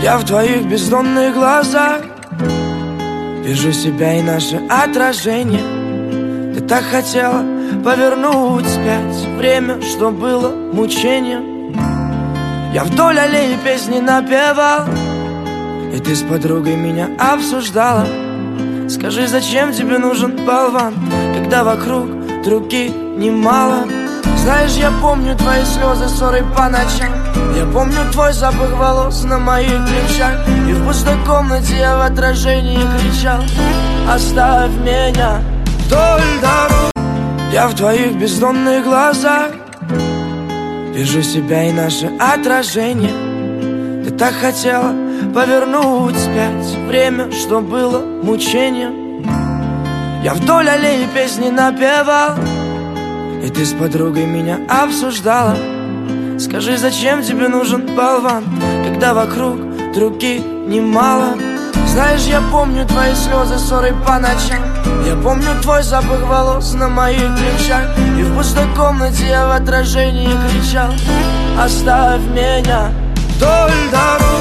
Я в твоих бездонных глазах вижу себя и наше отражение. Ты так хотела повернуть вспять время, что было мучением. Я вдоль аллеи песни напевал, и ты с подругой меня обсуждала. Скажи, зачем тебе нужен болван, когда вокруг других немало? Знаешь, я помню твои слезы, ссоры по ночам. Я помню твой запах волос на моих плечах. И в пустой комнате я в отражении кричал: оставь меня вдоль дорог. Я в твоих бездонных глазах вижу себя и наше отражение. Ты так хотела повернуть вспять время, что было мучением. Я вдоль аллеи песни напевал, и ты с подругой меня обсуждала. Скажи, зачем тебе нужен болван, когда вокруг других немало? Знаешь, я помню твои слезы, ссоры по ночам. Я помню твой запах волос на моих плечах. И в пустой комнате я в отражении кричал: оставь меня вдоль дорог.